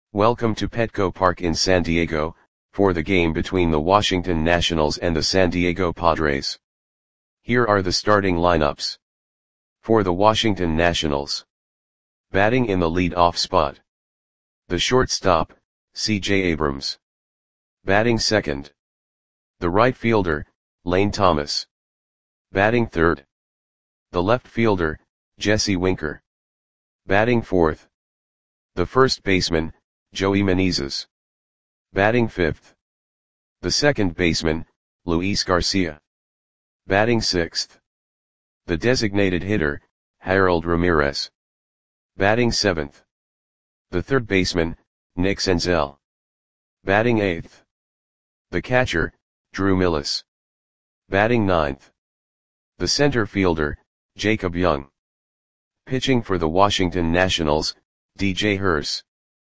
Welcome to Petco Park in San Diego, for the game between the Washington Nationals and the San Diego Padres. Here are the starting lineups. For the Washington Nationals. Batting in the lead-off spot. The shortstop, C.J. Abrams. Batting second. The right fielder, Lane Thomas. Batting third. The left fielder, Jesse Winker. Batting fourth. The first baseman, Joey Meneses. Batting fifth. The second baseman, Luis Garcia. Batting sixth. The designated hitter, Harold Ramirez. Batting seventh. The third baseman, Nick Senzel. Batting eighth. The catcher, Drew Millas. Batting ninth. The center fielder, Jacob Young. Pitching for the Washington Nationals, DJ Hurst.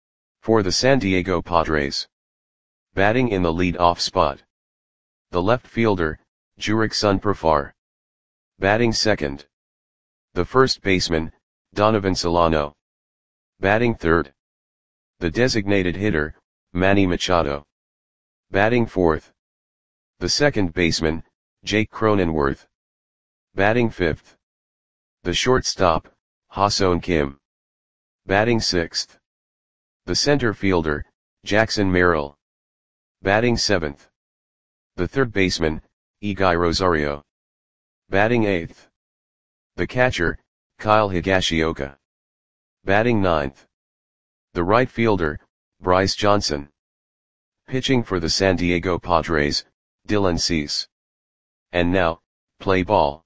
For the San Diego Padres. Batting in the lead-off spot. The left fielder, Jurickson Profar. Batting second. The first baseman, Donovan Solano. Batting third. The designated hitter, Manny Machado. Batting fourth. The second baseman, Jake Cronenworth. Batting fifth. The shortstop, Ha-Seong Kim. Batting sixth. The center fielder, Jackson Merrill. Batting seventh. The third baseman, Eguy Rosario. Batting eighth. The catcher, Kyle Higashioka. Batting ninth. The right fielder, Bryce Johnson. Pitching for the San Diego Padres, Dylan Cease. And now, play ball.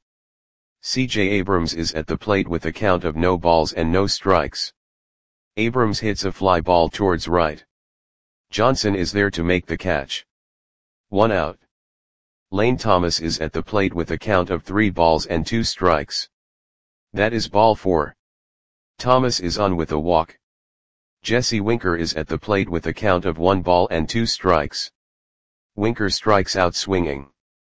C.J. Abrams is at the plate with a count of no balls and no strikes. Abrams hits a fly ball towards right. Johnson is there to make the catch. 1 out. Lane Thomas is at the plate with a count of 3 balls and 2 strikes. That is ball 4. Thomas is on with a walk. Jesse Winker is at the plate with a count of 1 ball and 2 strikes. Winker strikes out swinging.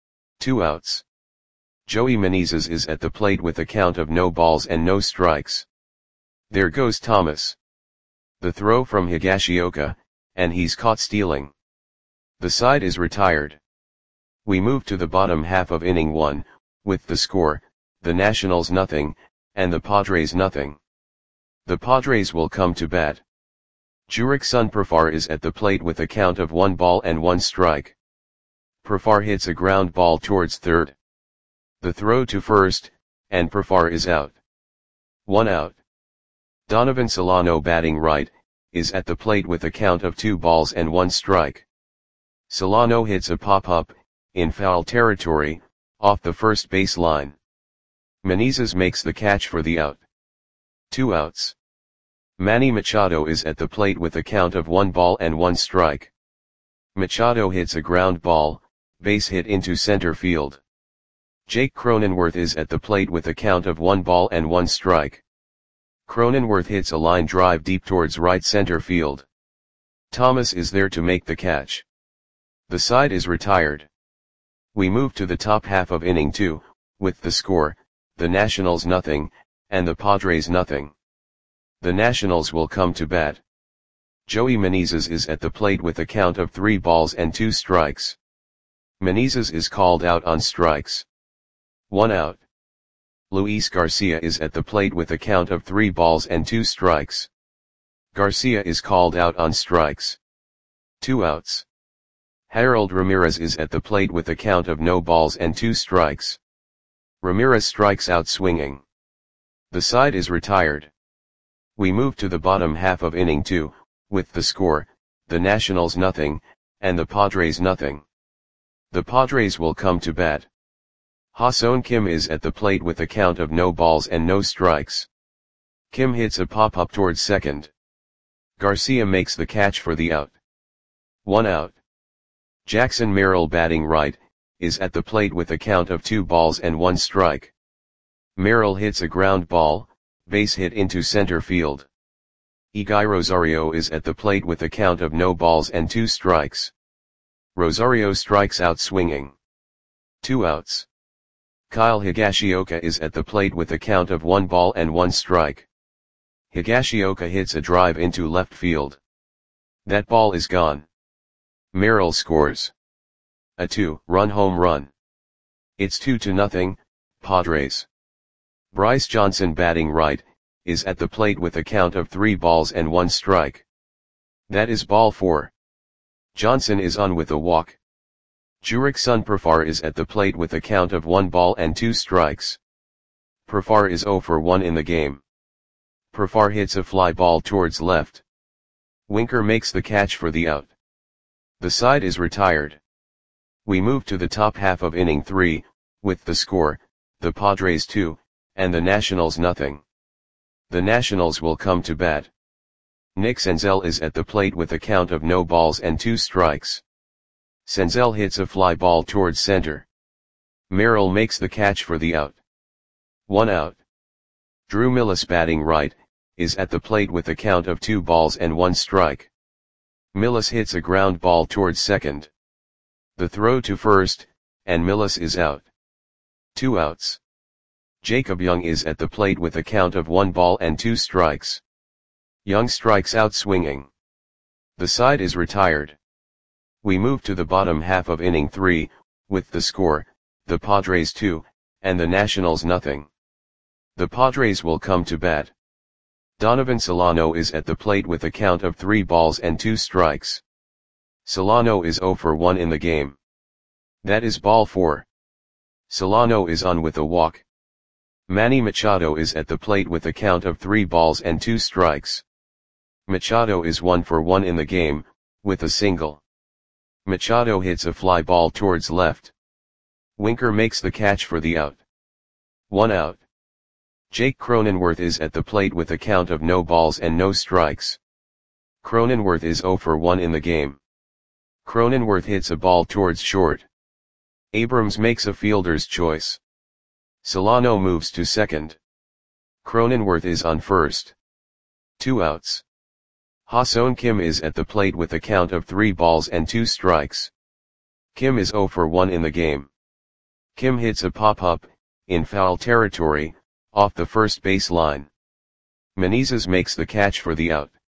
2 outs. Joey Meneses is at the plate with a count of no balls and no strikes. There goes Thomas. The throw from Higashioka, and he's caught stealing. The side is retired. We move to the bottom half of inning 1, with the score, the Nationals nothing, and the Padres nothing. The Padres will come to bat. Jurickson Profar is at the plate with a count of 1 ball and 1 strike. Profar hits a ground ball towards third. The throw to first, and Profar is out. 1 out. Donovan Solano batting right, is at the plate with a count of 2 balls and 1 strike. Solano hits a pop-up, in foul territory, off the first base line. Meneses makes the catch for the out. 2 outs. Manny Machado is at the plate with a count of 1 ball and 1 strike. Machado hits a ground ball, base hit into center field. Jake Cronenworth is at the plate with a count of 1 ball and 1 strike. Cronenworth hits a line drive deep towards right center field. Thomas is there to make the catch. The side is retired. We move to the top half of inning 2, with the score, the Nationals nothing, and the Padres nothing. The Nationals will come to bat. Joey Meneses is at the plate with a count of 3 balls and 2 strikes. Meneses is called out on strikes. 1 out. Luis Garcia is at the plate with a count of 3 balls and 2 strikes. Garcia is called out on strikes. 2 outs. Harold Ramirez is at the plate with a count of no balls and 2 strikes. Ramirez strikes out swinging. The side is retired. We move to the bottom half of inning 2, with the score, the Nationals nothing, and the Padres nothing. The Padres will come to bat. Ha-Seong Kim is at the plate with a count of no balls and no strikes. Kim hits a pop-up towards second. Garcia makes the catch for the out. 1 out. Jackson Merrill batting right, is at the plate with a count of 2 balls and 1 strike. Merrill hits a ground ball, base hit into center field. Eguy Rosario is at the plate with a count of no balls and 2 strikes. Rosario strikes out swinging. 2 outs. Kyle Higashioka is at the plate with a count of 1 ball and 1 strike. Higashioka hits a drive into left field. That ball is gone. Merrill scores a 2-run home run. It's 2-0, Padres. Bryce Johnson, batting right, is at the plate with a count of 3 balls and 1 strike. That is ball 4. Johnson is on with a walk. Jurickson Profar is at the plate with a count of 1 ball and 2 strikes. Profar is 0 for 1 in the game. Profar hits a fly ball towards left. Winker makes the catch for the out. The side is retired. We move to the top half of inning 3, with the score, the Padres 2, and the Nationals nothing. The Nationals will come to bat. Nick Senzel is at the plate with a count of no balls and 2 strikes. Senzel hits a fly ball towards center. Merrill makes the catch for the out. 1 out. Drew Millas, batting right, is at the plate with a count of 2 balls and 1 strike. Millas hits a ground ball towards second. The throw to first, and Millas is out. 2 outs. Jacob Young is at the plate with a count of 1 ball and 2 strikes. Young strikes out swinging. The side is retired. We move to the bottom half of inning 3, with the score, the Padres 2, and the Nationals nothing. The Padres will come to bat. Donovan Solano is at the plate with a count of 3 balls and 2 strikes. Solano is 0 for 1 in the game. That is ball 4. Solano is on with a walk. Manny Machado is at the plate with a count of 3 balls and 2 strikes. Machado is 1 for 1 in the game, with a single. Machado hits a fly ball towards left. Winker makes the catch for the out. 1 out. Jake Cronenworth is at the plate with a count of no balls and no strikes. Cronenworth is 0 for 1 in the game. Cronenworth hits a ball towards short. Abrams makes a fielder's choice. Solano moves to second. Cronenworth is on first. 2 outs. Ha-Seong Kim is at the plate with a count of 3 balls and 2 strikes. Kim is 0 for 1 in the game. Kim hits a pop-up, in foul territory, off the first base line. Menezes makes the catch for the out.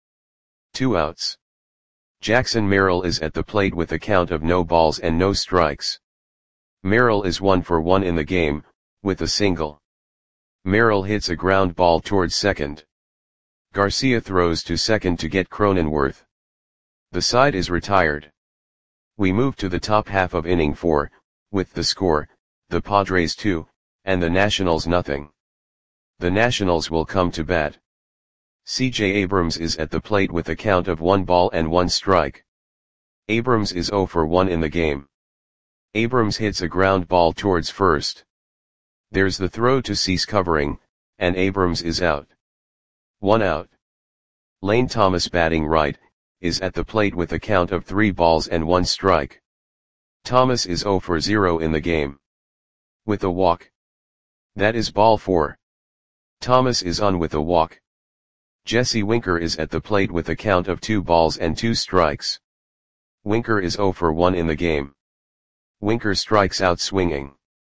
2 outs. Jackson Merrill is at the plate with a count of no balls and no strikes. Merrill is 1 for 1 in the game, with a single. Merrill hits a ground ball towards second. Garcia throws to second to get Cronenworth. The side is retired. We move to the top half of inning 4, with the score, the Padres 2, and the Nationals nothing. The Nationals will come to bat. C.J. Abrams is at the plate with a count of 1 ball and 1 strike. Abrams is 0 for 1 in the game. Abrams hits a ground ball towards first. There's the throw to cease covering, and Abrams is out. 1 out. Lane Thomas, batting right, is at the plate with a count of 3 balls and 1 strike. Thomas is 0 for 0 in the game. With a walk. That is ball 4. Thomas is on with a walk. Jesse Winker is at the plate with a count of 2 balls and 2 strikes. Winker is 0 for 1 in the game. Winker strikes out swinging.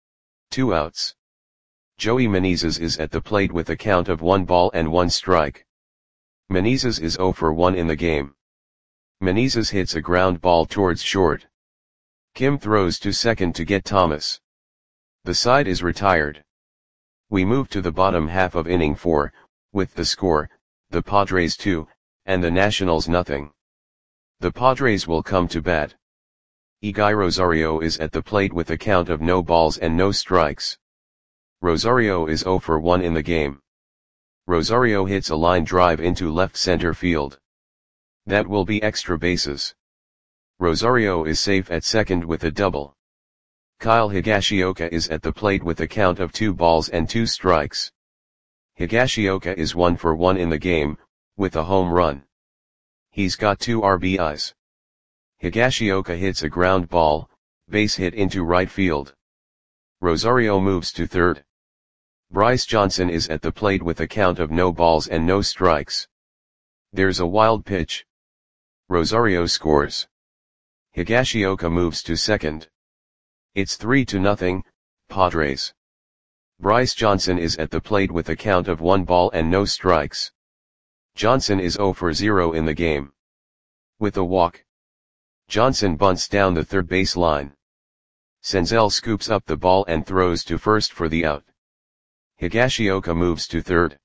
2 outs. Joey Menezes is at the plate with a count of 1 ball and 1 strike. Menezes is 0 for 1 in the game. Menezes hits a ground ball towards short. Kim throws to second to get Thomas. The side is retired. We move to the bottom half of inning 4, with the score, the Padres 2, and the Nationals nothing. The Padres will come to bat. Eguy Rosario is at the plate with a count of no balls and no strikes. Rosario is 0 for 1 in the game. Rosario hits a line drive into left center field. That will be extra bases. Rosario is safe at second with a double. Kyle Higashioka is at the plate with a count of 2 balls and 2 strikes. Higashioka is 1 for 1 in the game, with a home run. He's got 2 RBIs. Higashioka hits a ground ball, base hit into right field. Rosario moves to third. Bryce Johnson is at the plate with a count of no balls and no strikes. There's a wild pitch. Rosario scores. Higashioka moves to second. It's 3-0, Padres. Bryce Johnson is at the plate with a count of 1 ball and no strikes. Johnson is 0 for 0 in the game. With a walk, Johnson bunts down the third base line. Senzel scoops up the ball and throws to first for the out. Higashioka moves to third.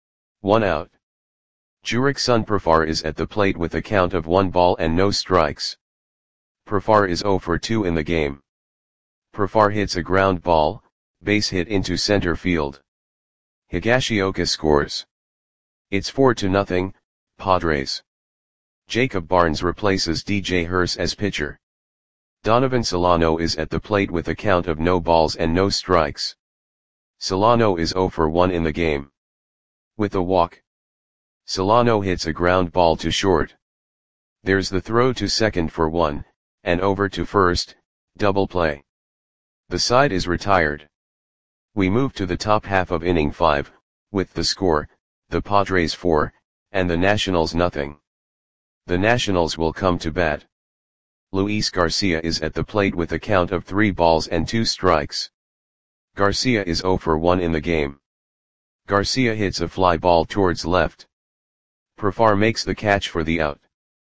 1 out. Jurickson Profar is at the plate with a count of 1 ball and no strikes. Profar is 0 for 2 in the game. Profar hits a ground ball, base hit into center field. Higashioka scores. It's 4-0, Padres. Jacob Barnes replaces DJ Hurst as pitcher. Donovan Solano is at the plate with a count of no balls and no strikes. Solano is 0 for 1 in the game. With a walk, Solano hits a ground ball to short. There's the throw to second for 1, and over to first, double play. The side is retired. We move to the top half of inning 5, with the score, the Padres 4, and the Nationals nothing. The Nationals will come to bat. Luis Garcia is at the plate with a count of 3 balls and 2 strikes. Garcia is 0 for 1 in the game. Garcia hits a fly ball towards left. Profar makes the catch for the out.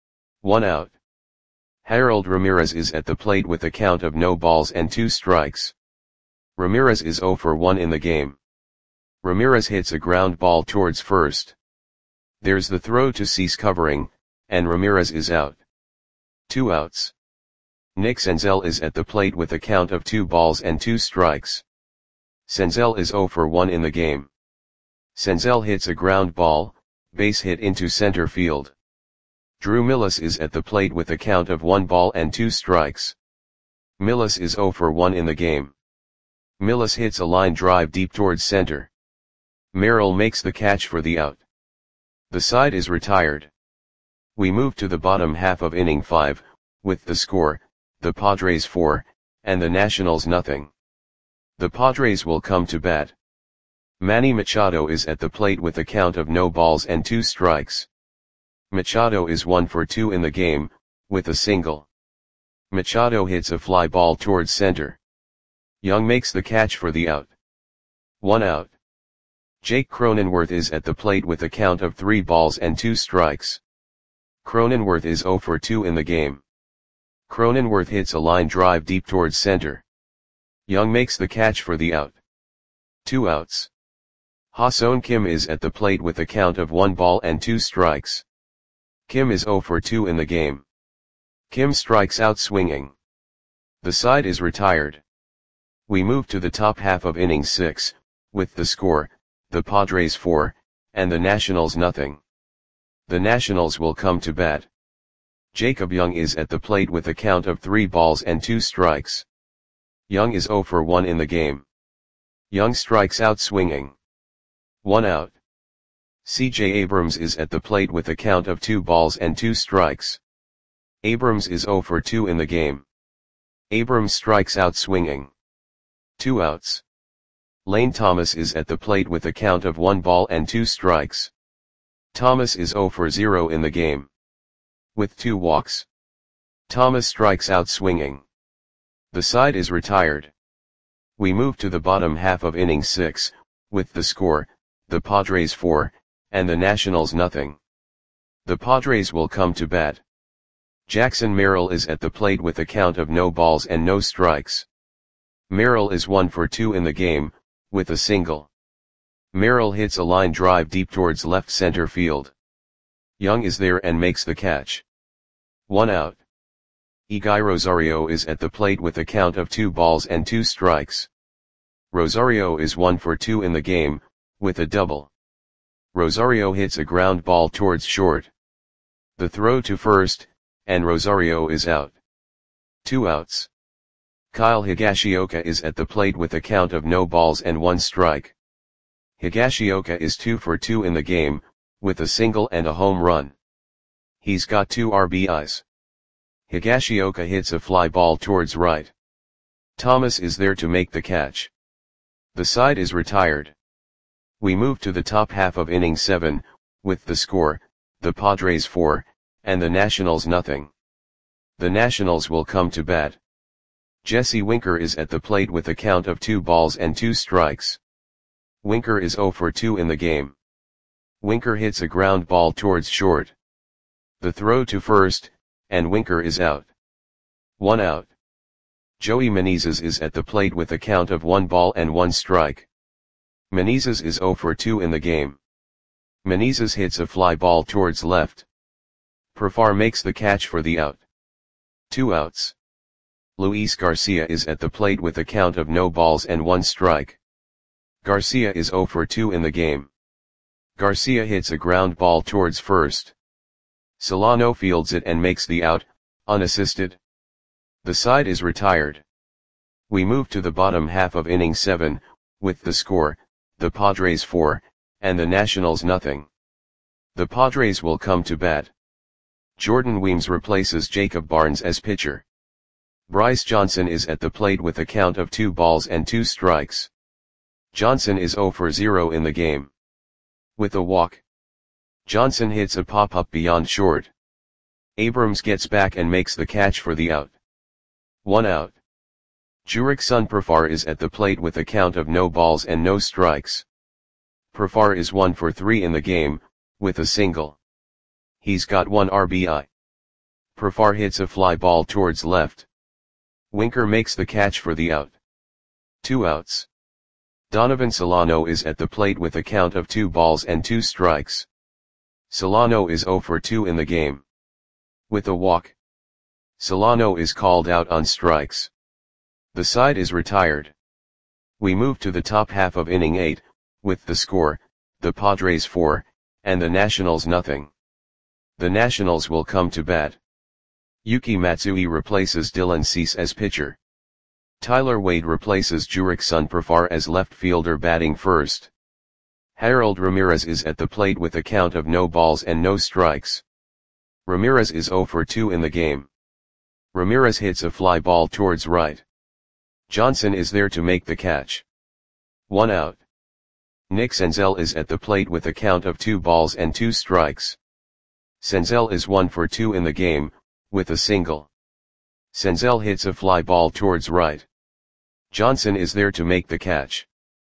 1 out. Harold Ramirez is at the plate with a count of no balls and 2 strikes. Ramirez is 0 for 1 in the game. Ramirez hits a ground ball towards first. There's the throw to cease covering, and Ramirez is out. 2 outs. Nick Senzel is at the plate with a count of 2 balls and 2 strikes. Senzel is 0 for 1 in the game. Senzel hits a ground ball, base hit into center field. Drew Millas is at the plate with a count of 1 ball and 2 strikes. Millas is 0 for 1 in the game. Millas hits a line drive deep towards center. Merrill makes the catch for the out. The side is retired. We move to the bottom half of inning 5, with the score, the Padres 4, and the Nationals nothing. The Padres will come to bat. Manny Machado is at the plate with a count of no balls and 2 strikes. Machado is 1 for 2 in the game, with a single. Machado hits a fly ball towards center. Young makes the catch for the out. 1 out. Jake Cronenworth is at the plate with a count of 3 balls and 2 strikes. Cronenworth is 0 for 2 in the game. Cronenworth hits a line drive deep towards center. Young makes the catch for the out. 2 outs. Ha-Seong Kim is at the plate with a count of 1 ball and 2 strikes. Kim is 0 for 2 in the game. Kim strikes out swinging. The side is retired. We move to the top half of inning 6, with the score, the Padres 4, and the Nationals nothing. The Nationals will come to bat. Jacob Young is at the plate with a count of 3 balls and 2 strikes. Young is 0 for 1 in the game. Young strikes out swinging. 1 out. C.J. Abrams is at the plate with a count of 2 balls and 2 strikes. Abrams is 0 for 2 in the game. Abrams strikes out swinging. 2 outs. Lane Thomas is at the plate with a count of 1 ball and 2 strikes. Thomas is 0 for 0 in the game. With 2 walks, Thomas strikes out swinging. The side is retired. We move to the bottom half of inning 6, with the score, the Padres 4, and the Nationals nothing. The Padres will come to bat. Jackson Merrill is at the plate with a count of no balls and no strikes. Merrill is 1 for 2 in the game, with a single. Merrill hits a line drive deep towards left center field. Young is there and makes the catch. 1 out. Iggy Rosario is at the plate with a count of 2 balls and 2 strikes. Rosario is 1 for 2 in the game, with a double. Rosario hits a ground ball towards short. The throw to first, and Rosario is out. 2 outs. Kyle Higashioka is at the plate with a count of no balls and 1 strike. Higashioka is 2 for 2 in the game, with a single and a home run. He's got 2 RBIs. Higashioka hits a fly ball towards right. Thomas is there to make the catch. The side is retired. We move to the top half of inning 7, with the score, the Padres 4, and the Nationals nothing. The Nationals will come to bat. Jesse Winker is at the plate with a count of 2 balls and 2 strikes. Winker is 0 for 2 in the game. Winker hits a ground ball towards short. The throw to first, and Winker is out. 1 out. Joey Menezes is at the plate with a count of 1 ball and 1 strike. Menezes is 0 for 2 in the game. Menezes hits a fly ball towards left. Profar makes the catch for the out. 2 outs. Luis Garcia is at the plate with a count of no balls and 1 strike. Garcia is 0 for 2 in the game. Garcia hits a ground ball towards first. Solano fields it and makes the out, unassisted. The side is retired. We move to the bottom half of inning 7, with the score, the Padres 4, and the Nationals nothing. The Padres will come to bat. Jordan Weems replaces Jacob Barnes as pitcher. Bryce Johnson is at the plate with a count of 2 balls and 2 strikes. Johnson is 0 for 0 in the game. With a walk. Johnson hits a pop-up beyond short. Abrams gets back and makes the catch for the out. 1 out. Jurickson Profar is at the plate with a count of no balls and no strikes. Profar is 1 for 3 in the game, with a single. He's got 1 RBI. Profar hits a fly ball towards left. Winker makes the catch for the out. 2 outs. Donovan Solano is at the plate with a count of 2 balls and 2 strikes. Solano is 0 for 2 in the game. With a walk. Solano is called out on strikes. The side is retired. We move to the top half of inning 8, with the score, the Padres 4, and the Nationals nothing. The Nationals will come to bat. Yuki Matsui replaces Dylan Cease as pitcher. Tyler Wade replaces Jurickson Profar as left fielder batting first. Harold Ramirez is at the plate with a count of no balls and no strikes. Ramirez is 0 for 2 in the game. Ramirez hits a fly ball towards right. Johnson is there to make the catch. 1 out. Nick Senzel is at the plate with a count of 2 balls and 2 strikes. Senzel is 1 for 2 in the game, with a single. Senzel hits a fly ball towards right. Johnson is there to make the catch.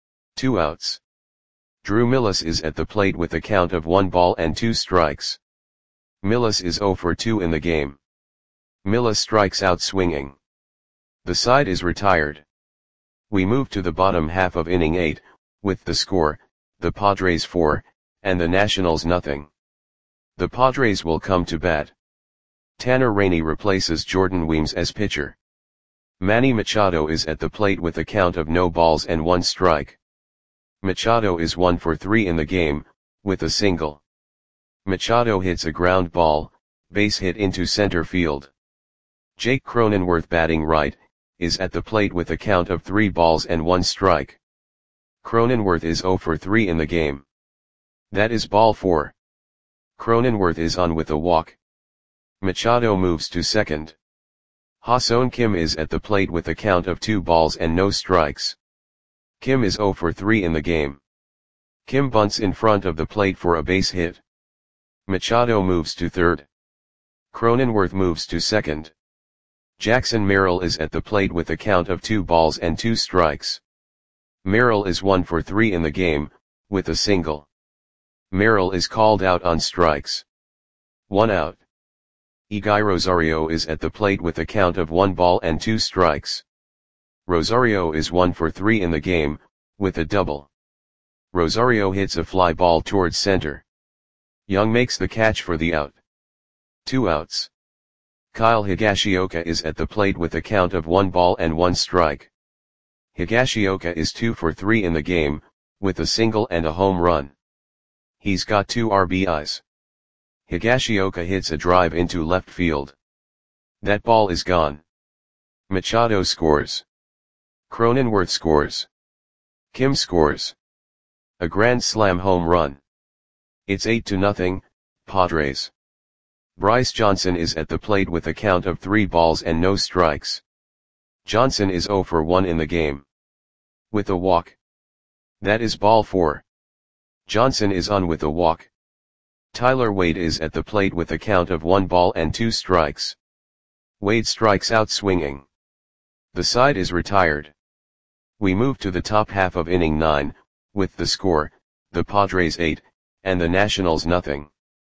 2 outs. Drew Millis is at the plate with a count of 1 ball and 2 strikes. Millis is 0 for 2 in the game. Millis strikes out swinging. The side is retired. We move to the bottom half of inning 8, with the score, the Padres 4, and the Nationals nothing. The Padres will come to bat. Tanner Rainey replaces Jordan Weems as pitcher. Manny Machado is at the plate with a count of no balls and 1 strike. Machado is 1 for 3 in the game, with a single. Machado hits a ground ball, base hit into center field. Jake Cronenworth batting right, is at the plate with a count of 3 balls and 1 strike. Cronenworth is 0 for 3 in the game. That is ball 4. Cronenworth is on with a walk. Machado moves to second. Ha-Seong Kim is at the plate with a count of 2 balls and no strikes. Kim is 0 for 3 in the game. Kim bunts in front of the plate for a base hit. Machado moves to third. Cronenworth moves to second. Jackson Merrill is at the plate with a count of 2 balls and 2 strikes. Merrill is 1 for 3 in the game, with a single. Merrill is called out on strikes. 1 out. Eguy Rosario is at the plate with a count of 1 ball and 2 strikes. Rosario is 1 for 3 in the game, with a double. Rosario hits a fly ball towards center. Young makes the catch for the out. 2 outs. Kyle Higashioka is at the plate with a count of 1 ball and 1 strike. Higashioka is 2 for 3 in the game, with a single and a home run. He's got 2 RBIs. Higashioka hits a drive into left field. That ball is gone. Machado scores. Cronenworth scores. Kim scores. A grand slam home run. It's 8-0, Padres. Bryce Johnson is at the plate with a count of 3 balls and no strikes. Johnson is 0 for 1 in the game. With a walk. That is ball 4. Johnson is on with a walk. Tyler Wade is at the plate with a count of 1 ball and 2 strikes. Wade strikes out swinging. The side is retired. We move to the top half of inning 9, with the score, the Padres 8, and the Nationals nothing.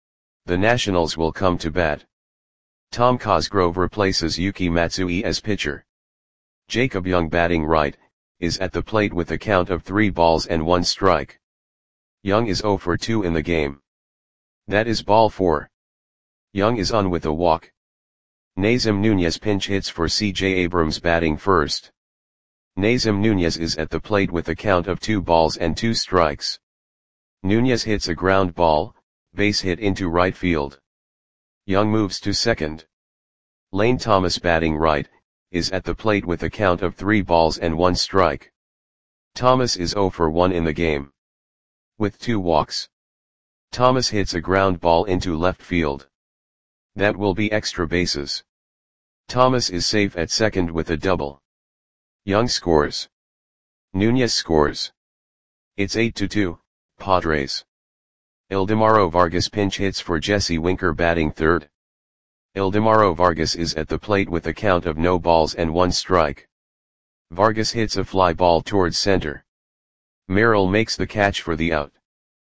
The Nationals will come to bat. Tom Cosgrove replaces Yuki Matsui as pitcher. Jacob Young batting right, is at the plate with a count of 3 balls and 1 strike. Young is 0 for 2 in the game. That is ball 4. Young is on with a walk. Nazem Nunez pinch hits for C.J. Abrams batting first. Nazem Nunez is at the plate with a count of 2 balls and 2 strikes. Nunez hits a ground ball, base hit into right field. Young moves to second. Lane Thomas batting right, is at the plate with a count of 3 balls and 1 strike. Thomas is 0 for 1 in the game. With 2 walks. Thomas hits a ground ball into left field. That will be extra bases. Thomas is safe at second with a double. Young scores. Nunez scores. It's 8-2, Padres. Ildemaro Vargas pinch hits for Jesse Winker batting third. Ildemaro Vargas is at the plate with a count of no balls and 1 strike. Vargas hits a fly ball towards center. Merrill makes the catch for the out.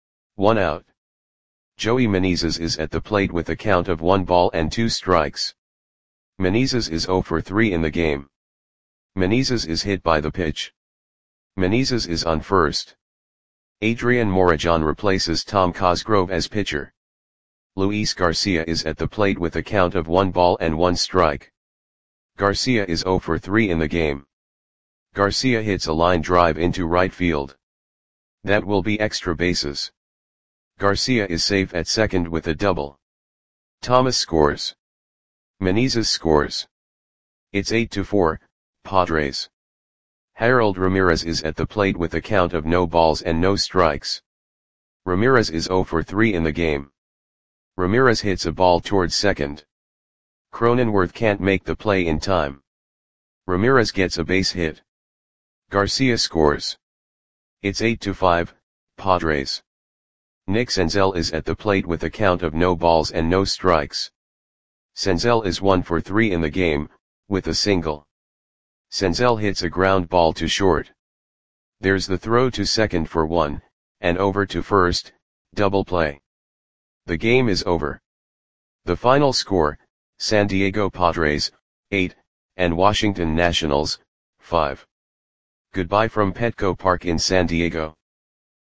1 out. Joey Menezes is at the plate with a count of 1 ball and 2 strikes. Menezes is 0 for 3 in the game. Menezes is hit by the pitch. Menezes is on first. Adrian Morejon replaces Tom Cosgrove as pitcher. Luis Garcia is at the plate with a count of 1 ball and 1 strike. Garcia is 0 for 3 in the game. Garcia hits a line drive into right field. That will be extra bases. Garcia is safe at second with a double. Thomas scores. Menezes scores. It's 8-4, Padres. Harold Ramirez is at the plate with a count of no balls and no strikes. Ramirez is 0 for 3 in the game. Ramirez hits a ball towards second. Cronenworth can't make the play in time. Ramirez gets a base hit. Garcia scores. It's 8-5, Padres. Nick Senzel is at the plate with a count of no balls and no strikes. Senzel is 1 for 3 in the game, with a single. Senzel hits a ground ball to short. There's the throw to second for 1, and over to first, double play. The game is over. The final score, San Diego Padres, 8, and Washington Nationals, 5. Goodbye from Petco Park in San Diego.